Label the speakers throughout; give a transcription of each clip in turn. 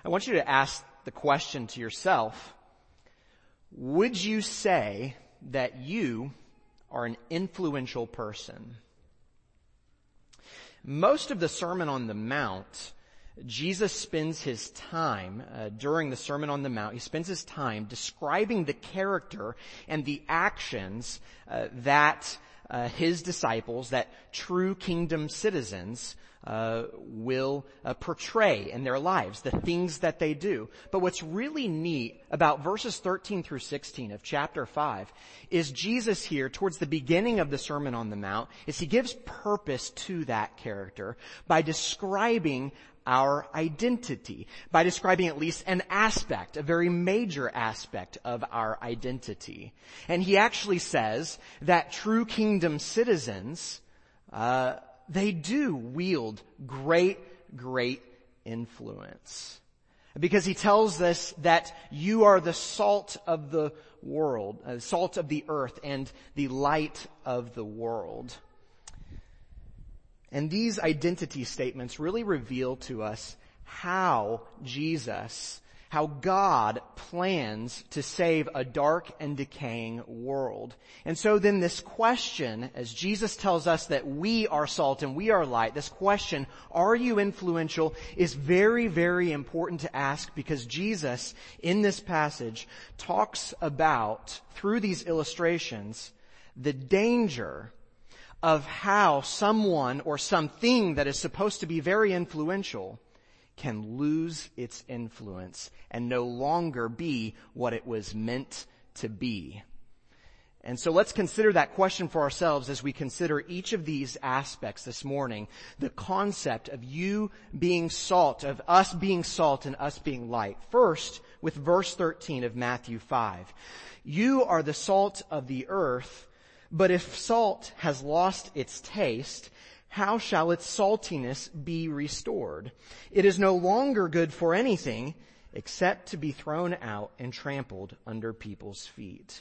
Speaker 1: I want you to ask the question to yourself, would you say that you are an influential person? Most of the Sermon on the Mount, Jesus spends his time, during the Sermon on the Mount, he spends his time describing the character and the actions that his disciples, that true kingdom citizens, will portray in their lives, the things that they do. But what's really neat about verses 13 through 16 of chapter 5 is Jesus here, towards the beginning of the Sermon on the Mount, is he gives purpose to that character by describing our identity, by describing at least an aspect, a very major aspect of our identity. And he actually says that true kingdom citizens, they do wield great influence. Because he tells us that you are the salt of the world, salt of the earth and the light of the world. And these identity statements really reveal to us how God plans to save a dark and decaying world. And so then this question, as Jesus tells us that we are salt and we are light, this question, are you influential, is very, very important to ask, because Jesus, in this passage, talks about, through these illustrations, the danger of how someone or something that is supposed to be very influential can lose its influence and no longer be what it was meant to be. And so let's consider that question for ourselves as we consider each of these aspects this morning. The concept of you being salt, of us being salt and us being light. First, with verse 13 of Matthew 5. You are the salt of the earth, but if salt has lost its taste, how shall its saltiness be restored? It is no longer good for anything except to be thrown out and trampled under people's feet.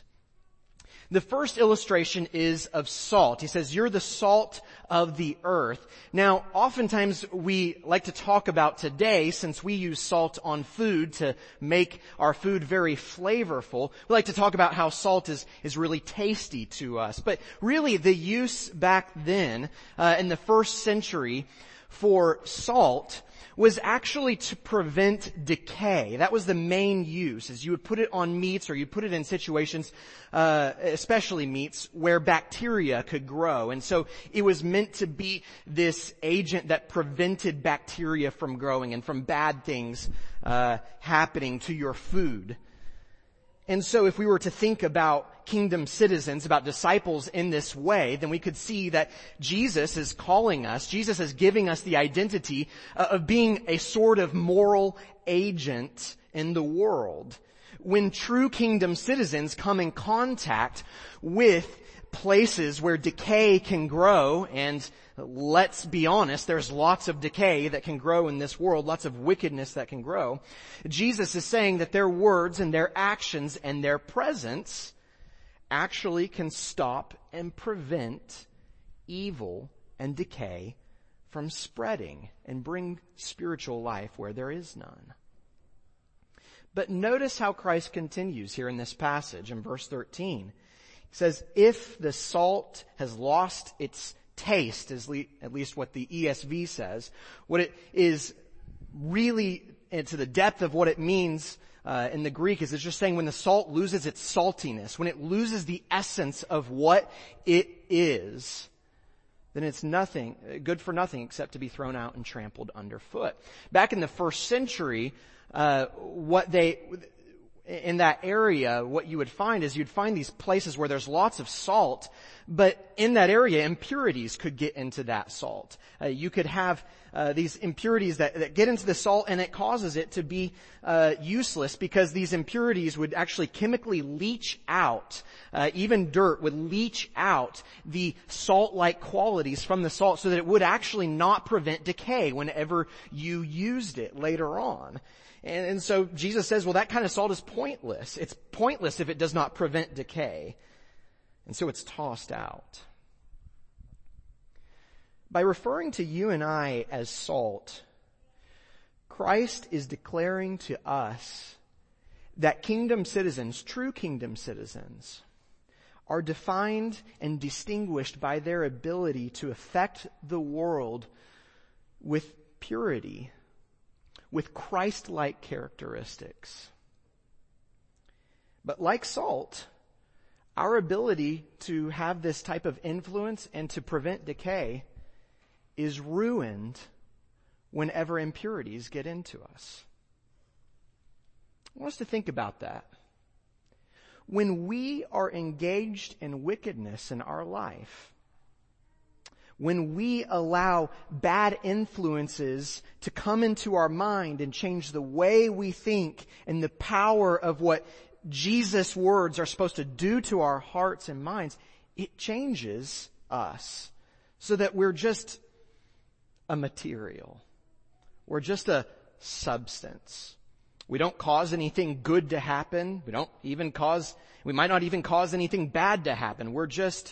Speaker 1: The first illustration is of salt. He says, you're the salt of the earth. Now, oftentimes we like to talk about today, since we use salt on food to make our food very flavorful, we like to talk about how salt is really tasty to us. But really, the use back then, in the first century, for salt was actually to prevent decay. That was the main use, is you would put it on meats, or you put it in situations, especially meats, where bacteria could grow. And so it was meant to be this agent that prevented bacteria from growing and from bad things happening to your food. And so if we were to think about kingdom citizens, about disciples in this way, then we could see that Jesus is calling us, Jesus is giving us the identity of being a sort of moral agent in the world. When true kingdom citizens come in contact with places where decay can grow, and let's be honest, there's lots of decay that can grow in this world, lots of wickedness that can grow. Jesus is saying that their words and their actions and their presence actually can stop and prevent evil and decay from spreading and bring spiritual life where there is none. But notice how Christ continues here in this passage in verse 13. He says, if the salt has lost its taste, at least what the ESV says, what it is really, and to the depth of what it means in the Greek, is it's just saying when the salt loses its saltiness, when it loses the essence of what it is, then it's good for nothing except to be thrown out and trampled underfoot. Back in the first century, in that area, what you would find is you'd find these places where there's lots of salt, but in that area, impurities could get into that salt. You could have these impurities that get into the salt, and it causes it to be useless, because these impurities would actually chemically leach out. Even dirt would leach out the salt-like qualities from the salt, so that it would actually not prevent decay whenever you used it later on. And so Jesus says, well, that kind of salt is pointless. It's pointless if it does not prevent decay. And so it's tossed out. By referring to you and I as salt, Christ is declaring to us that kingdom citizens, true kingdom citizens, are defined and distinguished by their ability to affect the world with purity, with Christ-like characteristics. But like salt, our ability to have this type of influence and to prevent decay is ruined whenever impurities get into us. I want us to think about that. When we are engaged in wickedness in our life, when we allow bad influences to come into our mind and change the way we think and the power of what Jesus' words are supposed to do to our hearts and minds, it changes us so that we're just a material. We're just a substance. We don't cause anything good to happen. We might not even cause anything bad to happen. We're just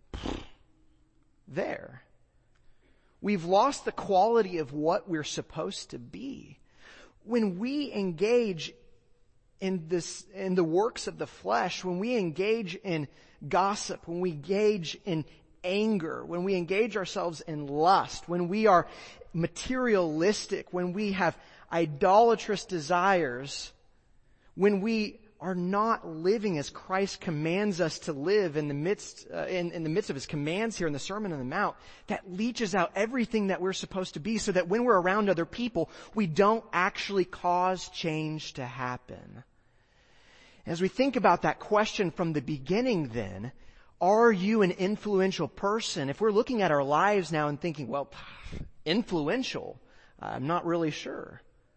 Speaker 1: there. We've lost the quality of what we're supposed to be. When we engage in the works of the flesh, when we engage in gossip, when we engage in anger, when we engage ourselves in lust, when we are materialistic, when we have idolatrous desires, when we are not living as Christ commands us to live in the midst of His commands here in the Sermon on the Mount, that leaches out everything that we're supposed to be so that when we're around other people, we don't actually cause change to happen. As we think about that question from the beginning then, are you an influential person? If we're looking at our lives now and thinking, well, influential, I'm not really sure.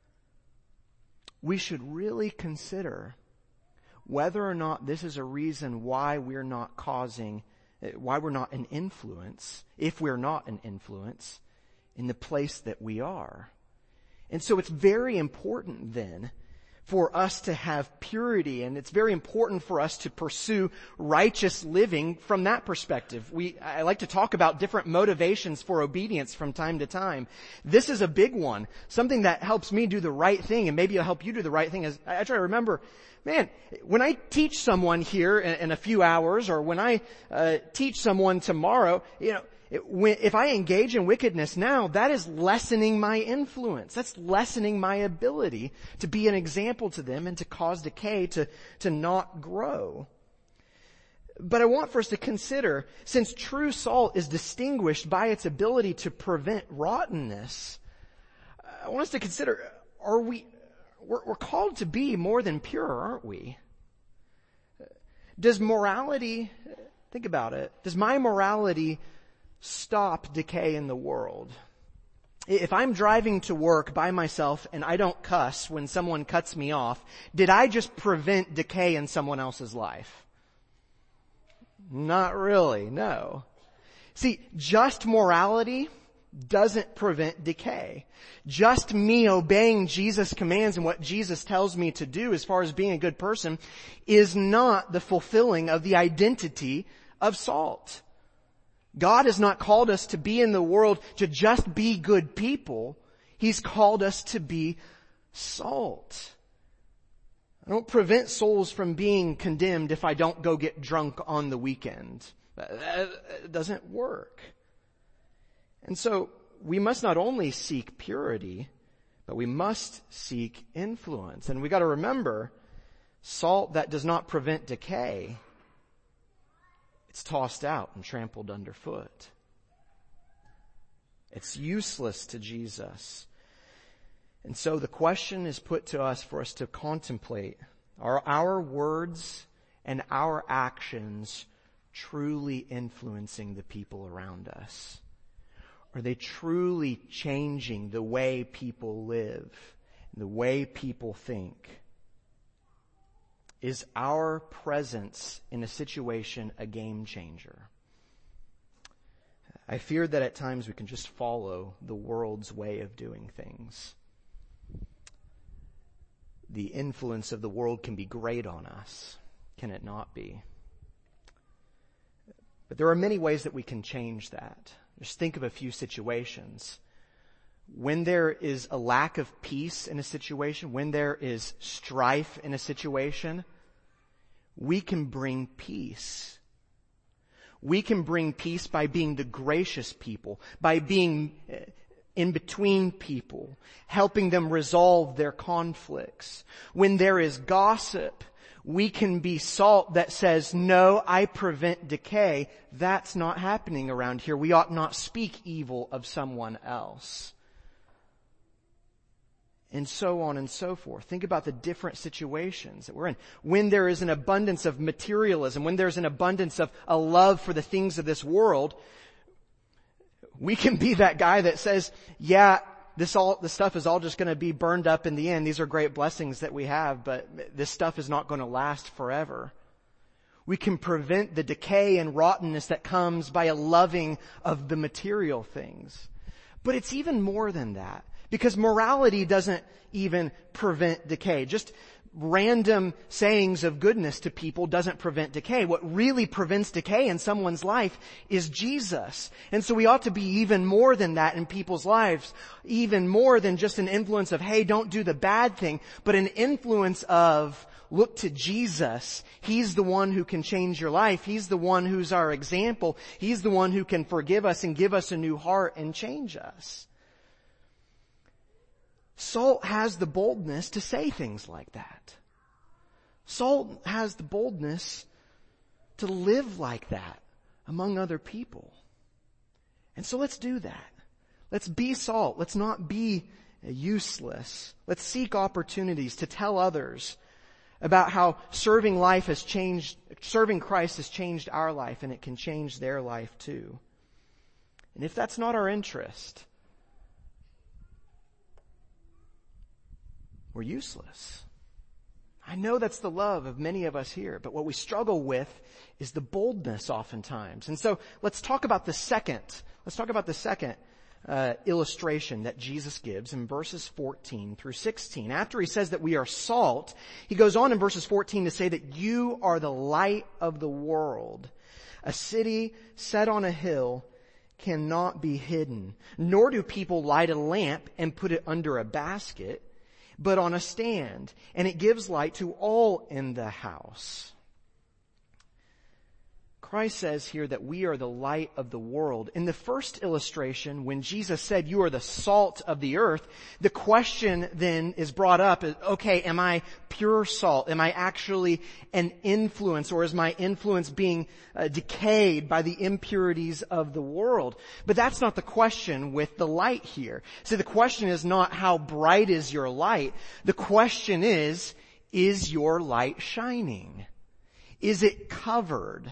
Speaker 1: We should really consider whether or not this is a reason why we're not an influence, if we're not an influence, in the place that we are. And so it's very important then for us to have purity, and it's very important for us to pursue righteous living from that perspective. I like to talk about different motivations for obedience from time to time. This is a big one. Something that helps me do the right thing, and maybe it'll help you do the right thing, is I try to remember, man, when I teach someone here in a few hours, or when I teach someone tomorrow, if I engage in wickedness now, that is lessening my influence. That's lessening my ability to be an example to them and to cause decay to not grow. But I want for us to consider, since true salt is distinguished by its ability to prevent rottenness, I want us to consider, we're called to be more than pure, aren't we? Does morality, think about it, does my morality stop decay in the world? If I'm driving to work by myself and I don't cuss when someone cuts me off, did I just prevent decay in someone else's life? Not really, no. See, just morality doesn't prevent decay. Just me obeying Jesus' commands and what Jesus tells me to do as far as being a good person is not the fulfilling of the identity of salt. God has not called us to be in the world to just be good people. He's called us to be salt. I don't prevent souls from being condemned if I don't go get drunk on the weekend. That doesn't work. And so we must not only seek purity, but we must seek influence. And we got to remember, salt that does not prevent decay, it's tossed out and trampled underfoot. It's useless to Jesus. And so the question is put to us for us to contemplate, are our words and our actions truly influencing the people around us? Are they truly changing the way people live, the way people think? Is our presence in a situation a game changer? I fear that at times we can just follow the world's way of doing things. The influence of the world can be great on us, can it not be? But there are many ways that we can change that. Just think of a few situations when there is a lack of peace in a situation, when there is strife in a situation, we can bring peace. We can bring peace by being the gracious people, by being in between people, helping them resolve their conflicts. When there is gossip, we can be salt that says, no, I prevent decay. That's not happening around here. We ought not speak evil of someone else. And so on and so forth. Think about the different situations that we're in. When there is an abundance of materialism, when there's an abundance of a love for the things of this world, we can be that guy that says, yeah, this stuff is all just going to be burned up in the end. These are great blessings that we have, but this stuff is not going to last forever. We can prevent the decay and rottenness that comes by a loving of the material things. But it's even more than that. Because morality doesn't even prevent decay. Just random sayings of goodness to people doesn't prevent decay. What really prevents decay in someone's life is Jesus. And so we ought to be even more than that in people's lives. Even more than just an influence of, hey, don't do the bad thing, but an influence of, look to Jesus. He's the one who can change your life. He's the one who's our example. He's the one who can forgive us and give us a new heart and change us. Salt has the boldness to say things like that. Salt has the boldness to live like that among other people. And so let's do that. Let's be salt. Let's not be useless. Let's seek opportunities to tell others about how serving Christ has changed our life, and it can change their life too. And if that's not our interest, we're useless. I know that's the love of many of us here, but what we struggle with is the boldness oftentimes. And so let's talk about the second illustration that Jesus gives in verses 14 through 16. After he says that we are salt, he goes on in verses 14 to say that you are the light of the world. A city set on a hill cannot be hidden, nor do people light a lamp and put it under a basket, but on a stand, and it gives light to all in the house. Christ says here that we are the light of the world. In the first illustration, when Jesus said you are the salt of the earth, the question then is brought up, okay, am I pure salt? Am I actually an influence, or is my influence being decayed by the impurities of the world? But that's not the question with the light here. So the question is not how bright is your light. The question is your light shining? Is it covered?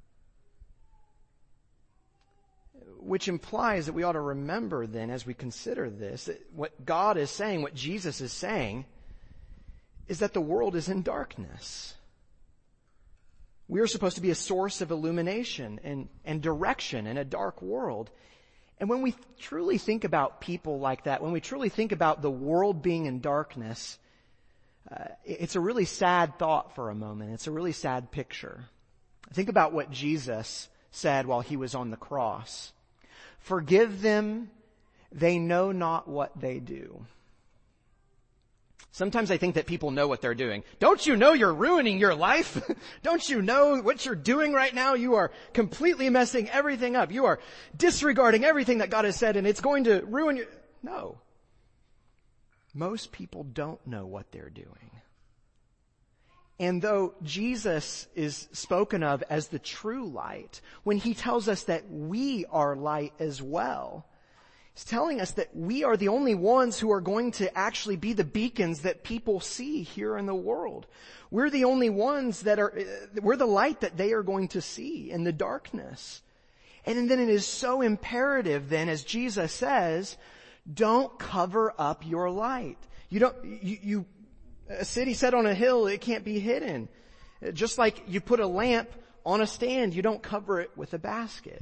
Speaker 1: Which implies that we ought to remember then, as we consider this, that what God is saying, what Jesus is saying, is that the world is in darkness. We are supposed to be a source of illumination and direction in a dark world. And when we truly think about people like that, when we truly think about the world being in darkness, it's a really sad thought for a moment. It's a really sad picture. Think about what Jesus said while he was on the cross. Forgive them, they know not what they do. Sometimes I think that people know what they're doing. Don't you know you're ruining your life? Don't you know what you're doing right now? You are completely messing everything up. You are disregarding everything that God has said, and it's going to ruin you. No. Most people don't know what they're doing. And though Jesus is spoken of as the true light, when he tells us that we are light as well, he's telling us that we are the only ones who are going to actually be the beacons that people see here in the world. We're the only ones we're the light that they are going to see in the darkness. And then it is so imperative then, as Jesus says, don't cover up your light. A city set on a hill, it can't be hidden. Just like you put a lamp on a stand, you don't cover it with a basket.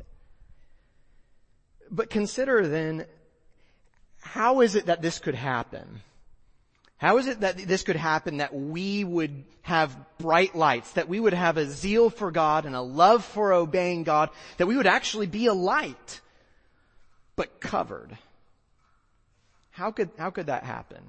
Speaker 1: But consider then, how is it that this could happen? How is it that this could happen, that we would have bright lights, that we would have a zeal for God and a love for obeying God, that we would actually be a light, but covered? How could that happen?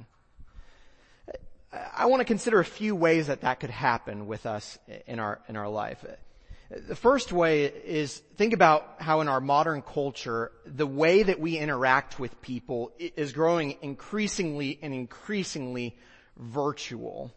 Speaker 1: I want to consider a few ways that could happen with us in our life. The first way is think about how in our modern culture, the way that we interact with people is growing increasingly virtual.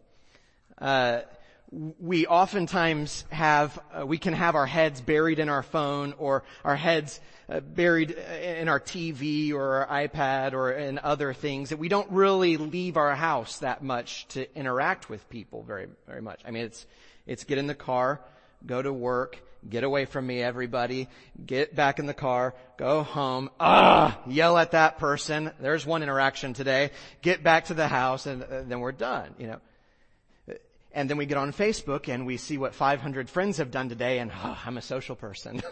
Speaker 1: We oftentimes we can have our heads buried in our phone, or our heads buried in our TV or our iPad or in other things, that we don't really leave our house that much to interact with people very, very much. I mean, it's get in the car, go to work, get away from me, everybody, get back in the car, go home, yell at that person. There's one interaction today. Get back to the house, and then we're done, And then we get on Facebook and we see what 500 friends have done today, and I'm a social person.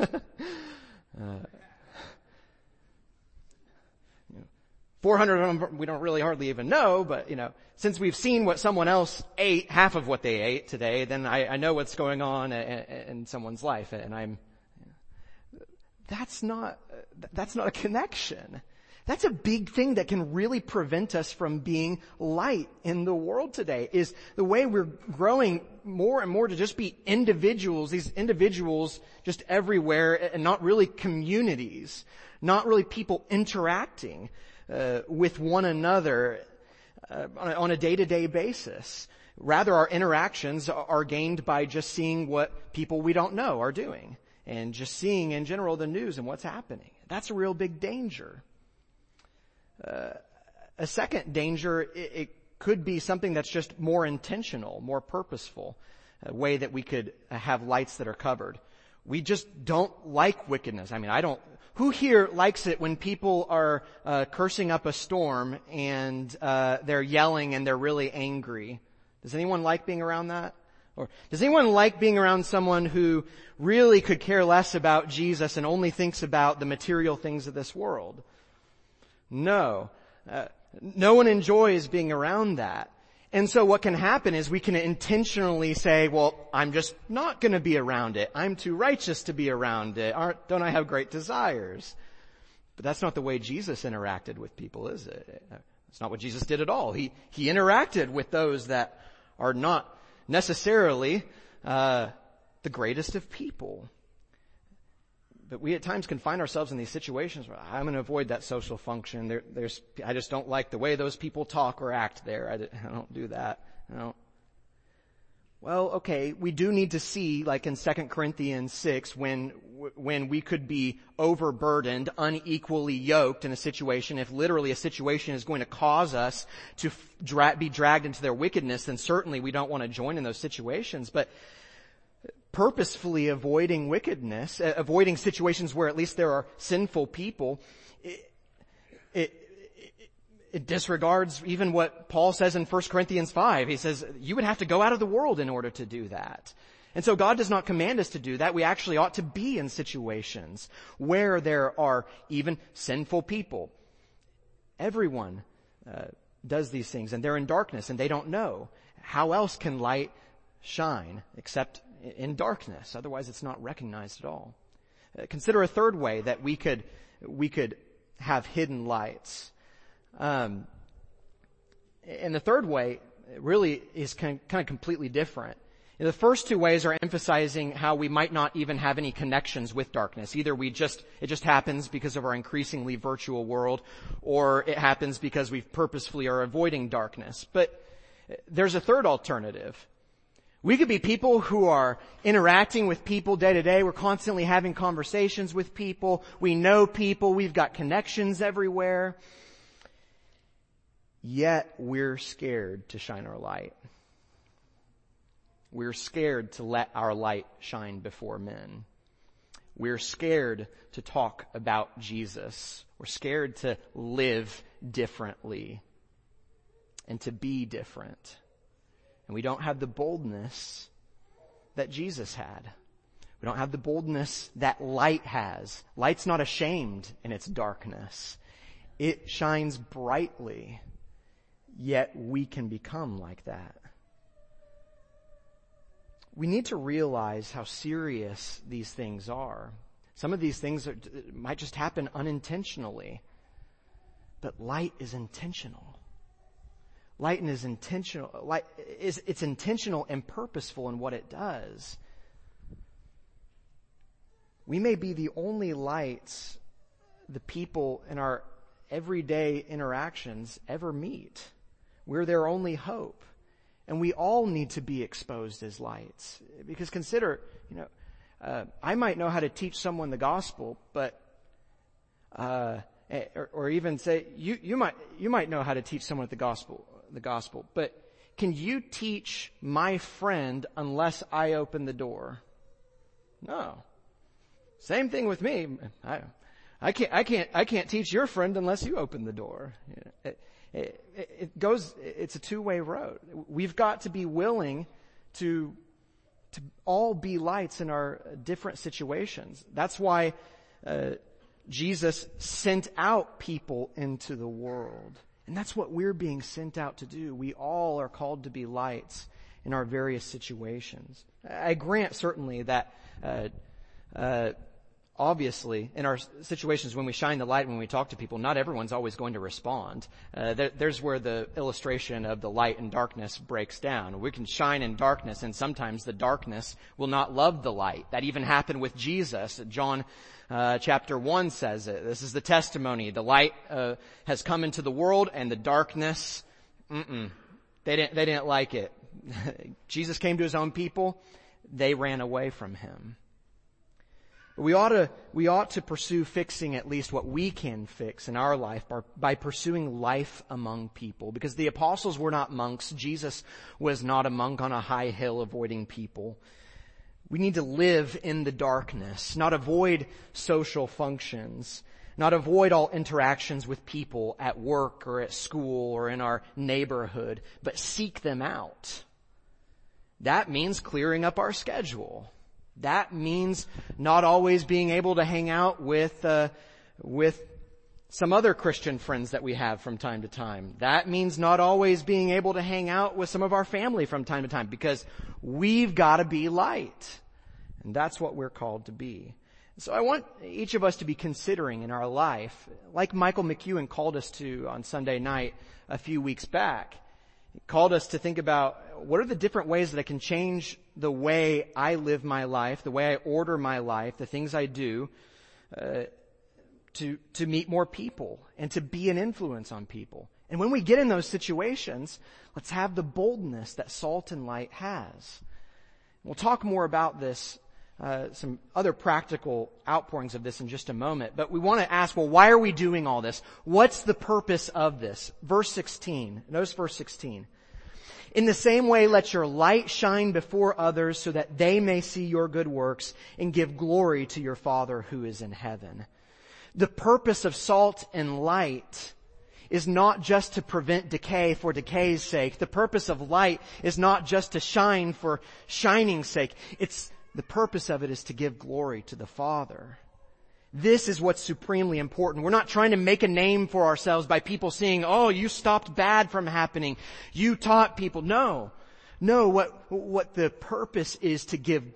Speaker 1: 400 of them we don't really hardly even know, but since we've seen what someone else ate, half of what they ate today, then I know what's going on in someone's life, and that's not a connection. That's a big thing that can really prevent us from being light in the world today, is the way we're growing more and more to just be individuals, these individuals just everywhere, and not really communities, not really people interacting with one another on a day-to-day basis. Rather, our interactions are gained by just seeing what people we don't know are doing, and just seeing in general the news and what's happening. That's a real big danger. A second danger, it could be something that's just more intentional, more purposeful, a way that we could have lights that are covered. We just don't like wickedness. I mean, who here likes it when people are cursing up a storm and they're yelling and they're really angry? Does anyone like being around that? Or does anyone like being around someone who really could care less about Jesus and only thinks about the material things of this world? No. No one enjoys being around that. And so what can happen is we can intentionally say, well, I'm just not going to be around it. I'm too righteous to be around it. Don't I have great desires? But that's not the way Jesus interacted with people, is it? It's not what Jesus did at all. He interacted with those that are not necessarily the greatest of people. But we at times can find ourselves in these situations where I'm going to avoid that social function. I just don't like the way those people talk or act there. I don't do that. Well, okay, we do need to see, like in 2 Corinthians 6, when we could be overburdened, unequally yoked in a situation. If literally a situation is going to cause us to be dragged into their wickedness, then certainly we don't want to join in those situations. But purposefully avoiding wickedness, avoiding situations where at least there are sinful people, it disregards even what Paul says in 1 Corinthians 5. He says you would have to go out of the world in order to do that. And so God does not command us to do that. We actually ought to be in situations where there are even sinful people. Everyone does these things, and they're in darkness and they don't know. How else can light shine except in darkness? Otherwise it's not recognized at all. Consider a third way that we could have hidden lights. And the third way really is kind of completely different. The first two ways are emphasizing how we might not even have any connections with darkness. Either it just happens because of our increasingly virtual world, or it happens because we purposefully are avoiding darkness. But there's a third alternative. We could be people who are interacting with people day to day. We're constantly having conversations with people. We know people. We've got connections everywhere. Yet we're scared to shine our light. We're scared to let our light shine before men. We're scared to talk about Jesus. We're scared to live differently and to be different. And we don't have the boldness that Jesus had. We don't have the boldness that light has. Light's not ashamed in its darkness. It shines brightly, yet we can become like that. We need to realize how serious these things are. Some of these things might just happen unintentionally. But light is intentional. Light is intentional. It's intentional and purposeful in what it does. We may be the only lights the people in our everyday interactions ever meet. We're their only hope. And we all need to be exposed as lights. Because consider, I might know how to teach someone the gospel, but, or even say, you might know how to teach someone the gospel, but can you teach my friend unless I open the door? No. Same thing with me. I can't teach your friend unless you open the door. It's a two-way road. We've got to be willing to all be lights in our different situations. That's why Jesus sent out people into the world. And that's what we're being sent out to do. We all are called to be lights in our various situations. I grant certainly that obviously, in our situations when we shine the light, when we talk to people, not everyone's always going to respond. There's where the illustration of the light and darkness breaks down. We can shine in darkness, and sometimes the darkness will not love the light. That even happened with Jesus. John chapter 1 says it. This is the testimony. The light has come into the world, and the darkness, they didn't like it. Jesus came to his own people. They ran away from him. We ought to pursue fixing at least what we can fix in our life by pursuing life among people. Because the apostles were not monks. Jesus was not a monk on a high hill avoiding people. We need to live in the darkness, not avoid social functions, not avoid all interactions with people at work or at school or in our neighborhood, but seek them out. That means clearing up our schedule. That means not always being able to hang out with some other Christian friends that we have from time to time. That means not always being able to hang out with some of our family from time to time, because we've got to be light. And that's what we're called to be. So I want each of us to be considering in our life, like Michael McEwen called us to on Sunday night a few weeks back. He called us to think about what are the different ways that I can change the way I live my life, the way I order my life, the things I do, to meet more people and to be an influence on people. And when we get in those situations, let's have the boldness that salt and light has. We'll talk more about this, some other practical outpourings of this in just a moment. But we want to ask, well, why are we doing all this? What's the purpose of this? Verse 16. Notice verse 16. In the same way, let your light shine before others so that they may see your good works and give glory to your Father who is in heaven. The purpose of salt and light is not just to prevent decay for decay's sake. The purpose of light is not just to shine for shining's sake. The purpose of it is to give glory to the Father. This is what's supremely important. We're not trying to make a name for ourselves by people saying, oh, you stopped bad from happening. You taught people. No, what the purpose is to give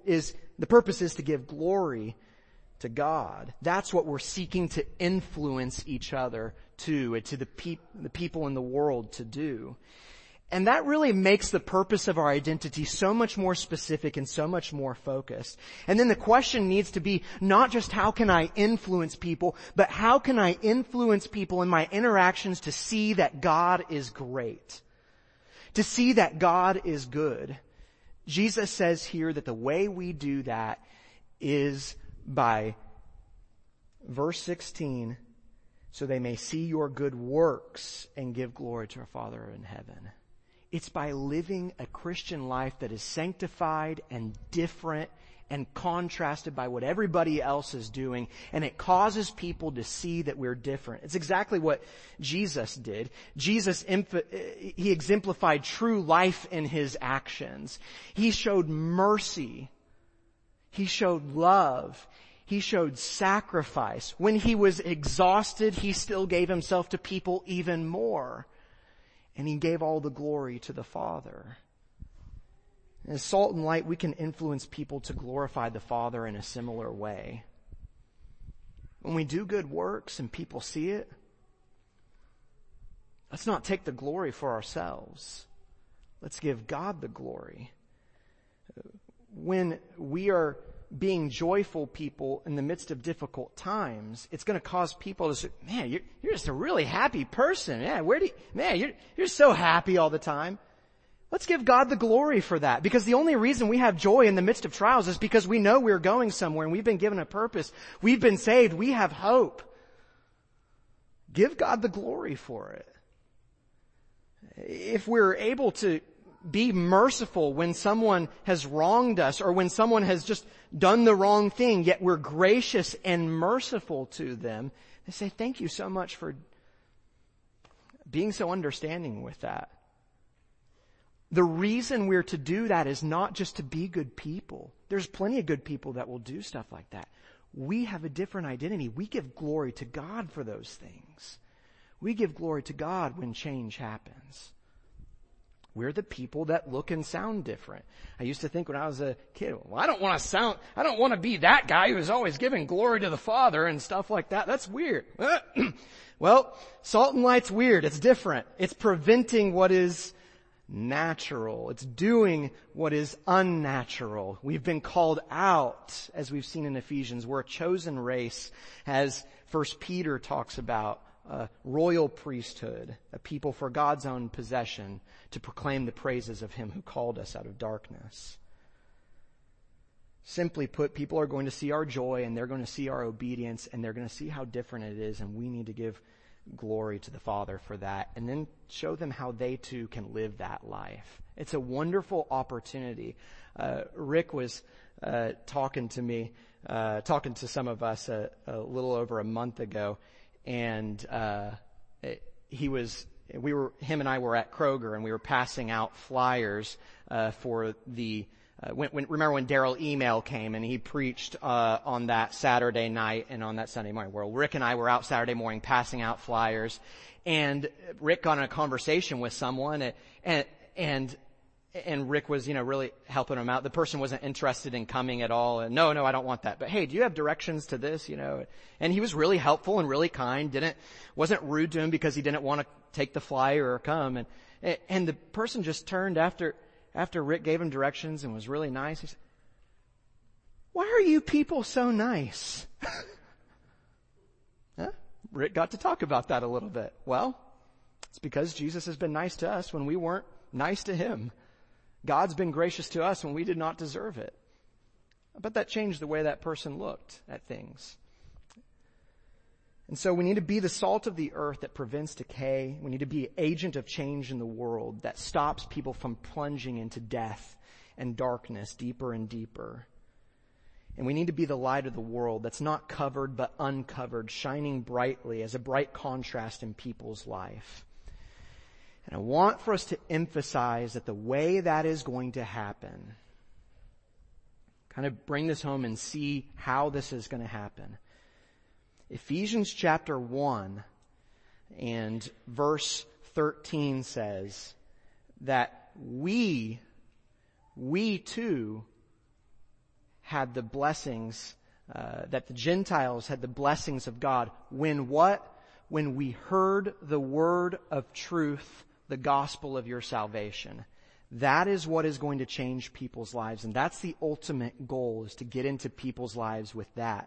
Speaker 1: glory to God. That's what we're seeking to influence each other to the people in the world to do. And that really makes the purpose of our identity so much more specific and so much more focused. And then the question needs to be not just how can I influence people, but how can I influence people in my interactions to see that God is great, to see that God is good. Jesus says here that the way we do that is by verse 16, so they may see your good works and give glory to our Father in heaven. It's by living a Christian life that is sanctified and different and contrasted by what everybody else is doing, and it causes people to see that we're different. It's exactly what Jesus did. Jesus, he exemplified true life in his actions. He showed mercy. He showed love. He showed sacrifice. When he was exhausted, he still gave himself to people even more. And he gave all the glory to the Father. As salt and light, we can influence people to glorify the Father in a similar way. When we do good works and people see it, Let's not take the glory for ourselves. Let's give God the glory. When we are being joyful people in the midst of difficult times, it's going to cause people to say, man, you're just a really happy person. Yeah, you're so happy all the time. Let's give God the glory for that, because the only reason we have joy in the midst of trials is because we know we're going somewhere and we've been given a purpose. We've been saved. We have hope. Give God the glory for it. If we're able to be merciful when someone has wronged us or when someone has just done the wrong thing, yet we're gracious and merciful to them, they say, thank you so much for being so understanding with that. The reason we're to do that is not just to be good people. There's plenty of good people that will do stuff like that. We have a different identity. We give glory to God for those things. We give glory to God when change happens. We're the people that look and sound different. I used to think when I was a kid, well, I don't want to be that guy who's always giving glory to the Father and stuff like that. That's weird. Well, salt and light's weird. It's different. It's preventing what is natural. It's doing what is unnatural. We've been called out, as we've seen in Ephesians. We're a chosen race, as 1 Peter talks about, a royal priesthood, a people for God's own possession, to proclaim the praises of Him who called us out of darkness. Simply put, people are going to see our joy, and they're going to see our obedience, and they're going to see how different it is, and we need to give glory to the Father for that, and then show them how they too can live that life. It's a wonderful opportunity. Rick was talking to some of us a little over a month ago, and him and I were at Kroger, and we were passing out flyers for the remember when Daryl Email came and he preached on that Saturday night and on that Sunday morning? Well, Rick and I were out Saturday morning passing out flyers, and Rick got in a conversation with someone, and Rick was, really helping him out. The person wasn't interested in coming at all. And no, I don't want that. But hey, do you have directions to this? And he was really helpful and really kind. Wasn't rude to him because he didn't want to take the flyer or come. And the person just turned after Rick gave him directions and was really nice. He said, why are you people so nice? Rick got to talk about that a little bit. Well, it's because Jesus has been nice to us when we weren't nice to Him. God's been gracious to us when we did not deserve it. But that changed the way that person looked at things. And so we need to be the salt of the earth that prevents decay. We need to be an agent of change in the world that stops people from plunging into death and darkness deeper and deeper. And we need to be the light of the world that's not covered but uncovered, shining brightly as a bright contrast in people's life. And I want for us to emphasize that the way that is going to happen, kind of bring this home and see how this is going to happen. Ephesians chapter 1 and verse 13 says that we too had the blessings, that the Gentiles had the blessings of God. When what? When we heard the word of truth, the gospel of your salvation. That is what is going to change people's lives. And that's the ultimate goal, is to get into people's lives with that.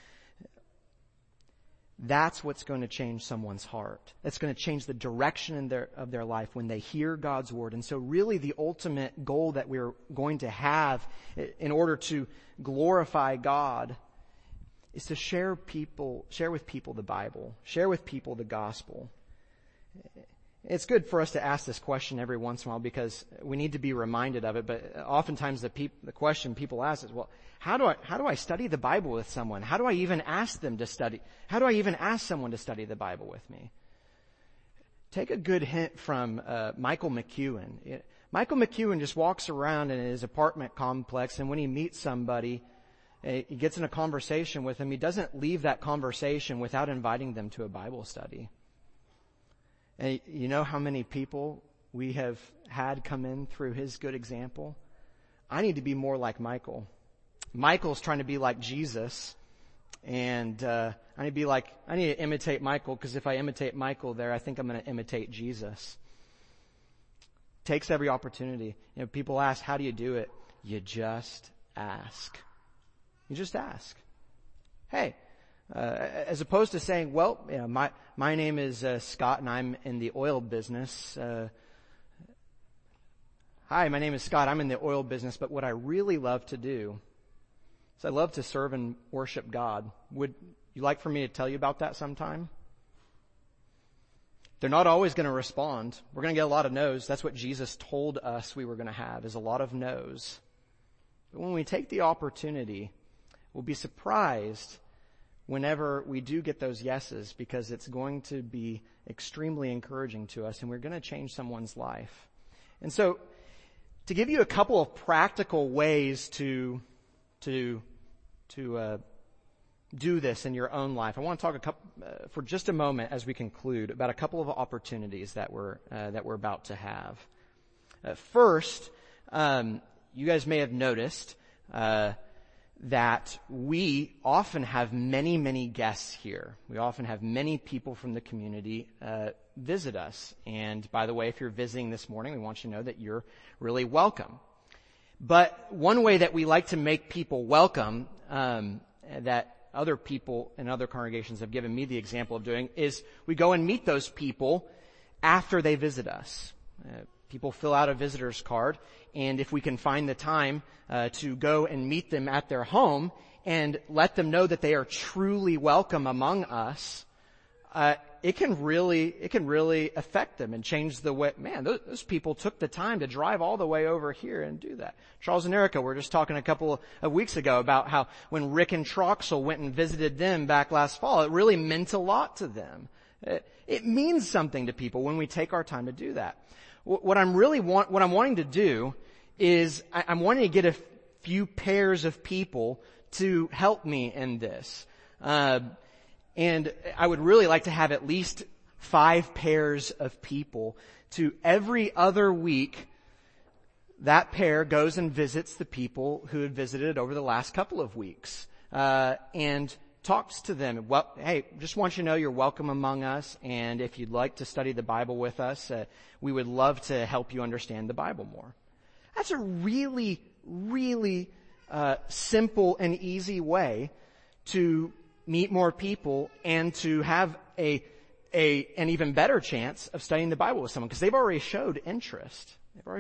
Speaker 1: That's what's going to change someone's heart. That's going to change the direction of their life when they hear God's word. And so really the ultimate goal that we're going to have in order to glorify God is to share with people the Bible, share with people the gospel. It's good for us to ask this question every once in a while because we need to be reminded of it. But oftentimes the question people ask is, well, how do I study the Bible with someone? How do I even ask them to study? How do I even ask someone to study the Bible with me? Take a good hint from Michael McEwen. Michael McEwen just walks around in his apartment complex, and when he meets somebody, he gets in a conversation with them. He doesn't leave that conversation without inviting them to a Bible study. And you know how many people we have had come in through his good example? I need to be more like Michael. Michael's trying to be like Jesus, And I need to imitate Michael, because if I imitate Michael there, I think I'm going to imitate Jesus. Takes every opportunity. People ask, how do you do it? You just ask. You just ask. Hey, as opposed to saying, well, my name is Scott and I'm in the oil business. Hi, my name is Scott. I'm in the oil business, but what I really love to do is I love to serve and worship God. Would you like for me to tell you about that sometime? They're not always going to respond. We're going to get a lot of no's. That's what Jesus told us we were going to have, is a lot of no's. But when we take the opportunity, we'll be surprised whenever we do get those yeses, because it's going to be extremely encouraging to us, and we're going to change someone's life. And so, to give you a couple of practical ways to do this in your own life, I want to talk for just a moment as we conclude about a couple of opportunities that we're about to have. First, you guys may have noticed that we often have many, many guests here. We often have many people from the community visit us. And by the way, if you're visiting this morning, we want you to know that you're really welcome. But one way that we like to make people welcome, that other people in other congregations have given me the example of doing, is we go and meet those people after they visit us. People fill out a visitor's card, and if we can find the time to go and meet them at their home and let them know that they are truly welcome among us, it can really affect them and change the way. Man, those people took the time to drive all the way over here and do that. Charles and Erica were just talking a couple of weeks ago about how when Rick and Troxel went and visited them back last fall, it really meant a lot to them. It means something to people when we take our time to do that. What I'm wanting to do is I'm wanting to get a few pairs of people to help me in this. And I would really like to have at least 5 pairs of people to every other week. That pair goes and visits the people who had visited over the last couple of weeks, and talks to them. Well, hey, just want you to know you're welcome among us, and if you'd like to study the Bible with us, we would love to help you understand the Bible more. That's a really, really simple and easy way to meet more people and to have an even better chance of studying the Bible with someone, because they've already showed interest.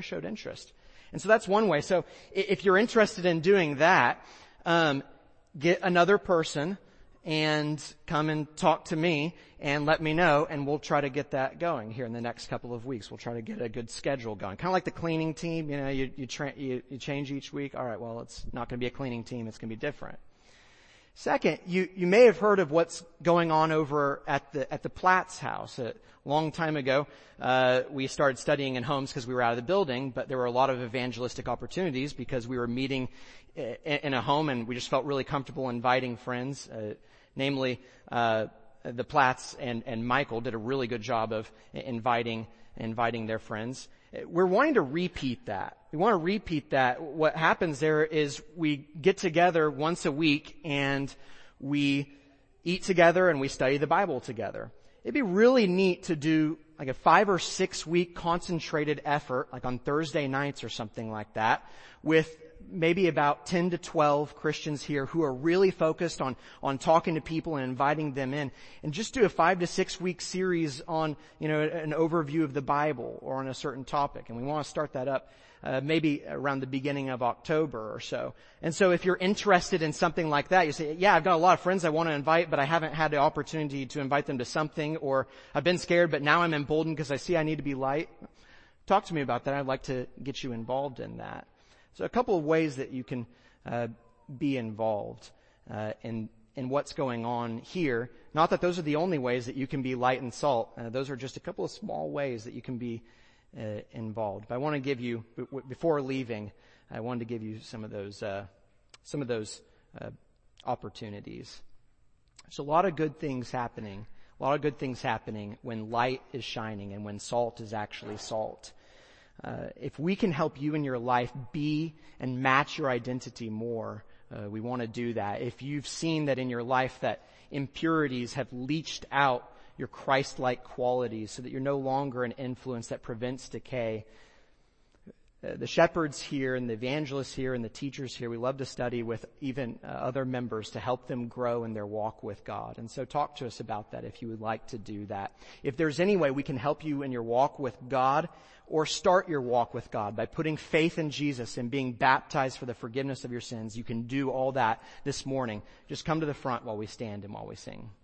Speaker 1: And so that's one way. So if you're interested in doing that, get another person and come and talk to me and let me know, and we'll try to get that going here in the next couple of weeks. We'll try to get a good schedule going. Kind of like the cleaning team, you change each week. All right, well, it's not going to be a cleaning team. It's going to be different. Second, you may have heard of what's going on over at the Platts house. A long time ago, we started studying in homes because we were out of the building, but there were a lot of evangelistic opportunities because we were meeting in a home, and we just felt really comfortable inviting friends. Namely, the Platts and Michael did a really good job of inviting their friends. We're wanting to repeat that. We want to repeat that. What happens there is we get together once a week and we eat together and we study the Bible together. It'd be really neat to do like a 5 or 6 week concentrated effort, like on Thursday nights or something like that, with maybe about 10 to 12 Christians here who are really focused on talking to people and inviting them in, and just do a 5 to 6 week series on, an overview of the Bible or on a certain topic. And we want to start that up, maybe around the beginning of October or so. And so if you're interested in something like that, you say, yeah, I've got a lot of friends I want to invite, but I haven't had the opportunity to invite them to something, or I've been scared, but now I'm emboldened because I see I need to be light. Talk to me about that. I'd like to get you involved in that. So a couple of ways that you can be involved in what's going on here. Not that those are the only ways that you can be light and salt. Those are just a couple of small ways that you can be involved. But I want to give you, before leaving, I wanted to give you some of those opportunities. There's a lot of good things happening. A lot of good things happening when light is shining and when salt is actually salt. If we can help you in your life be and match your identity more we want to do that. If you've seen that in your life that impurities have leached out your Christ-like qualities so that you're no longer an influence that prevents decay, the shepherds here and the evangelists here and the teachers here, we love to study with even other members to help them grow in their walk with God. And so talk to us about that if you would like to do that. If there's any way we can help you in your walk with God, or start your walk with God by putting faith in Jesus and being baptized for the forgiveness of your sins, you can do all that this morning. Just come to the front while we stand and while we sing.